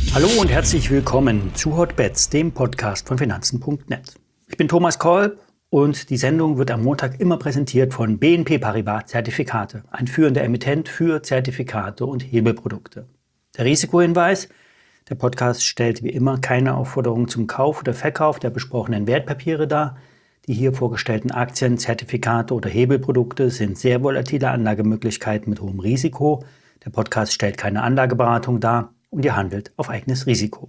Hallo und herzlich willkommen zu Hotbets, dem Podcast von Finanzen.net. Ich bin Thomas Kolb und die Sendung wird am Montag immer präsentiert von BNP Paribas Zertifikate, ein führender Emittent für Zertifikate und Hebelprodukte. Der Risikohinweis: Der Podcast stellt wie immer keine Aufforderung zum Kauf oder Verkauf der besprochenen Wertpapiere dar. Die hier vorgestellten Aktien, Zertifikate oder Hebelprodukte sind sehr volatile Anlagemöglichkeiten mit hohem Risiko. Der Podcast stellt keine Anlageberatung dar und ihr handelt auf eigenes Risiko.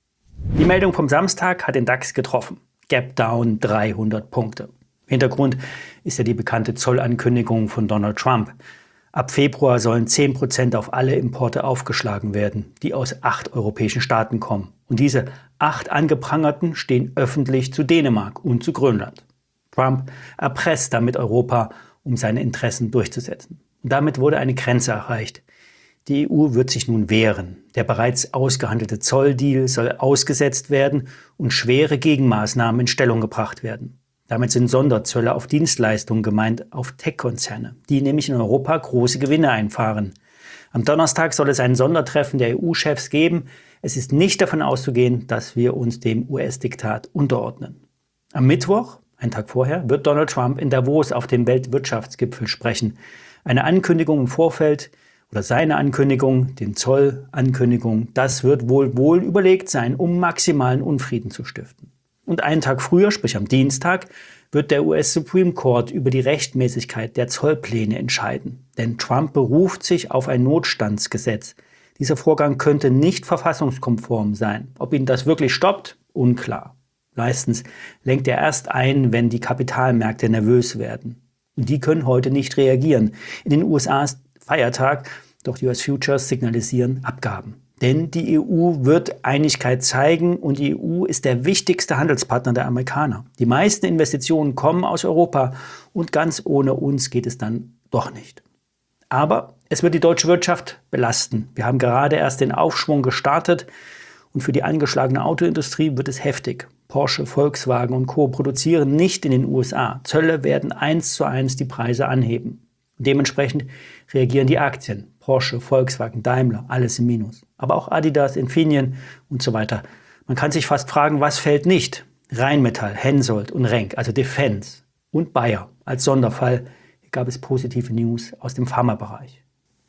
Die Meldung vom Samstag hat den DAX getroffen. Gap down 300 Punkte. Hintergrund ist ja die bekannte Zollankündigung von Donald Trump. Ab Februar sollen 10% auf alle Importe aufgeschlagen werden, die aus 8 europäischen Staaten kommen. Und diese 8 angeprangerten stehen öffentlich zu Dänemark und zu Grönland. Trump erpresst damit Europa, um seine Interessen durchzusetzen. Und damit wurde eine Grenze erreicht. Die EU wird sich nun wehren. Der bereits ausgehandelte Zolldeal soll ausgesetzt werden und schwere Gegenmaßnahmen in Stellung gebracht werden. Damit sind Sonderzölle auf Dienstleistungen gemeint, auf Tech-Konzerne, die nämlich in Europa große Gewinne einfahren. Am Donnerstag soll es ein Sondertreffen der EU-Chefs geben. Es ist nicht davon auszugehen, dass wir uns dem US-Diktat unterordnen. Am Mittwoch, einen Tag vorher, wird Donald Trump in Davos auf dem Weltwirtschaftsgipfel sprechen. Eine Ankündigung im Vorfeld oder seine Ankündigung, den Zollankündigung, das wird wohl überlegt sein, um maximalen Unfrieden zu stiften. Und einen Tag früher, sprich am Dienstag, wird der US Supreme Court über die Rechtmäßigkeit der Zollpläne entscheiden. Denn Trump beruft sich auf ein Notstandsgesetz. Dieser Vorgang könnte nicht verfassungskonform sein. Ob ihn das wirklich stoppt? Unklar. Meistens lenkt er erst ein, wenn die Kapitalmärkte nervös werden. Und die können heute nicht reagieren. In den USA ist Feiertag, doch die US Futures signalisieren Abgaben. Denn die EU wird Einigkeit zeigen und die EU ist der wichtigste Handelspartner der Amerikaner. Die meisten Investitionen kommen aus Europa und ganz ohne uns geht es dann doch nicht. Aber es wird die deutsche Wirtschaft belasten. Wir haben gerade erst den Aufschwung gestartet und für die angeschlagene Autoindustrie wird es heftig. Porsche, Volkswagen und Co. produzieren nicht in den USA. Zölle werden 1:1 die Preise anheben. Dementsprechend reagieren die Aktien. Porsche, Volkswagen, Daimler, alles im Minus. Aber auch Adidas, Infineon und so weiter. Man kann sich fast fragen, was fällt nicht? Rheinmetall, Hensoldt und Renk, also Defense und Bayer als Sonderfall. Hier gab es positive News aus dem Pharmabereich.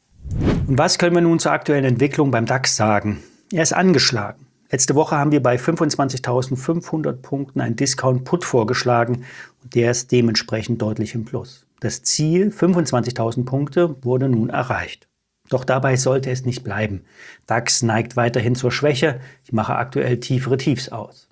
Und was können wir nun zur aktuellen Entwicklung beim DAX sagen? Er ist angeschlagen. Letzte Woche haben wir bei 25.500 Punkten einen Discount-Put vorgeschlagen und der ist dementsprechend deutlich im Plus. Das Ziel, 25.000 Punkte, wurde nun erreicht. Doch dabei sollte es nicht bleiben. DAX neigt weiterhin zur Schwäche. Ich mache aktuell tiefere Tiefs aus.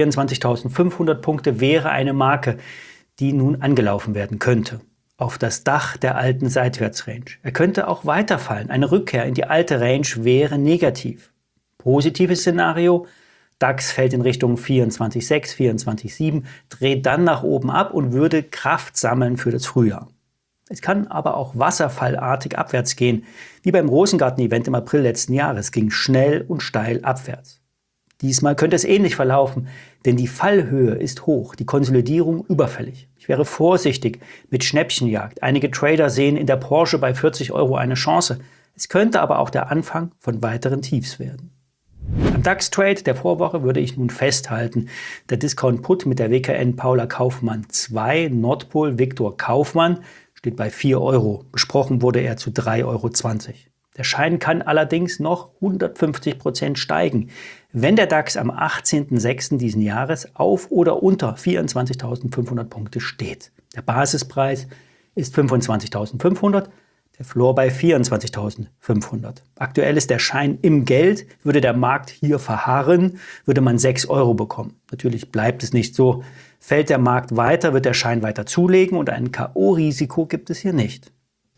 24.500 Punkte wäre eine Marke, die nun angelaufen werden könnte. Auf das Dach der alten Seitwärtsrange. Er könnte auch weiterfallen. Eine Rückkehr in die alte Range wäre negativ. Positives Szenario: DAX fällt in Richtung 24,6, 24,7, dreht dann nach oben ab und würde Kraft sammeln für das Frühjahr. Es kann aber auch wasserfallartig abwärts gehen, wie beim Rosengarten-Event im April letzten Jahres, ging schnell und steil abwärts. Diesmal könnte es ähnlich verlaufen, denn die Fallhöhe ist hoch, die Konsolidierung überfällig. Ich wäre vorsichtig mit Schnäppchenjagd. Einige Trader sehen in der Porsche bei 40 € eine Chance. Es könnte aber auch der Anfang von weiteren Tiefs werden. Am DAX-Trade der Vorwoche würde ich nun festhalten, der Discount-Put mit der WKN Paula Kaufmann 2 Nordpol Viktor Kaufmann steht bei 4 €. Besprochen wurde er zu 3,20 €. Der Schein kann allerdings noch 150% steigen, wenn der DAX am 18.06. diesen Jahres auf oder unter 24.500 Punkte steht. Der Basispreis ist 25.500. Der Floor bei 24.500. Aktuell ist der Schein im Geld. Würde der Markt hier verharren, würde man 6 € bekommen. Natürlich bleibt es nicht so. Fällt der Markt weiter, wird der Schein weiter zulegen und ein K.O.-Risiko gibt es hier nicht.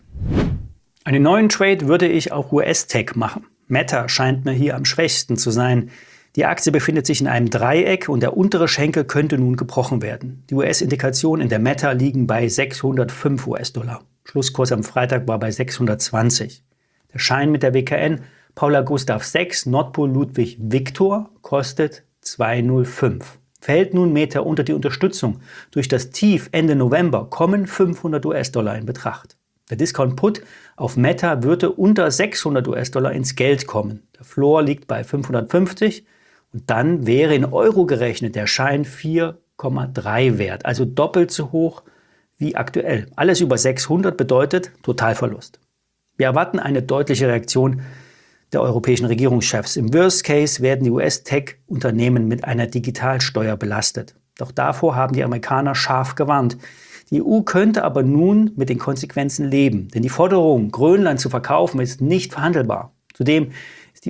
Einen neuen Trade würde ich auf US-Tech machen. Meta scheint mir hier am schwächsten zu sein. Die Aktie befindet sich in einem Dreieck und der untere Schenkel könnte nun gebrochen werden. Die US-Indikationen in der Meta liegen bei 605 US-Dollar. Schlusskurs am Freitag war bei 620. Der Schein mit der WKN Paula Gustav 6 Nordpol Ludwig Viktor kostet 205. Fällt nun Meta unter die Unterstützung durch das Tief Ende November, kommen 500 US-Dollar in Betracht. Der Discount-Put auf Meta würde unter 600 US-Dollar ins Geld kommen. Der Floor liegt bei 550 und dann wäre in Euro gerechnet der Schein 4,3 wert, also doppelt so hoch wie aktuell. Alles über 600 bedeutet Totalverlust. Wir erwarten eine deutliche Reaktion der europäischen Regierungschefs. Im Worst Case werden die US-Tech-Unternehmen mit einer Digitalsteuer belastet. Doch davor haben die Amerikaner scharf gewarnt. Die EU könnte aber nun mit den Konsequenzen leben, denn die Forderung, Grönland zu verkaufen, ist nicht verhandelbar. Zudem ist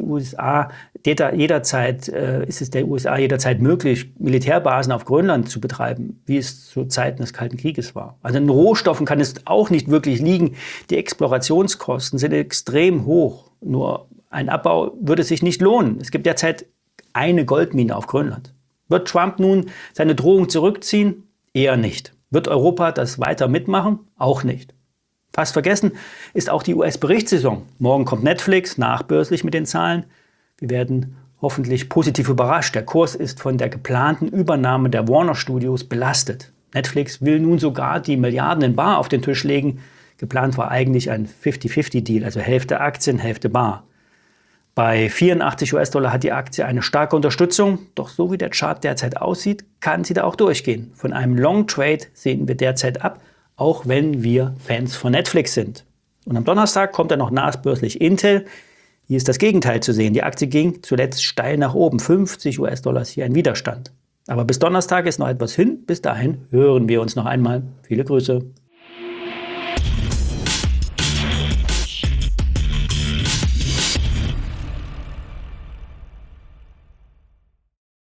es der USA jederzeit möglich, Militärbasen auf Grönland zu betreiben, wie es zu Zeiten des Kalten Krieges war. Also an Rohstoffen kann es auch nicht wirklich liegen. Die Explorationskosten sind extrem hoch. Nur ein Abbau würde sich nicht lohnen. Es gibt derzeit eine Goldmine auf Grönland. Wird Trump nun seine Drohung zurückziehen? Eher nicht. Wird Europa das weiter mitmachen? Auch nicht. Fast vergessen ist auch die US-Berichtssaison. Morgen kommt Netflix, nachbörslich mit den Zahlen. Wir werden hoffentlich positiv überrascht. Der Kurs ist von der geplanten Übernahme der Warner Studios belastet. Netflix will nun sogar die Milliarden in Bar auf den Tisch legen. Geplant war eigentlich ein 50-50-Deal, also Hälfte Aktien, Hälfte Bar. Bei 84 US-Dollar hat die Aktie eine starke Unterstützung, doch so wie der Chart derzeit aussieht, kann sie da auch durchgehen. Von einem Long Trade sehen wir derzeit ab, auch wenn wir Fans von Netflix sind. Und am Donnerstag kommt dann noch nachbörslich Intel. Hier ist das Gegenteil zu sehen. Die Aktie ging zuletzt steil nach oben, 50 US-Dollar hier ein Widerstand. Aber bis Donnerstag ist noch etwas hin. Bis dahin hören wir uns noch einmal. Viele Grüße.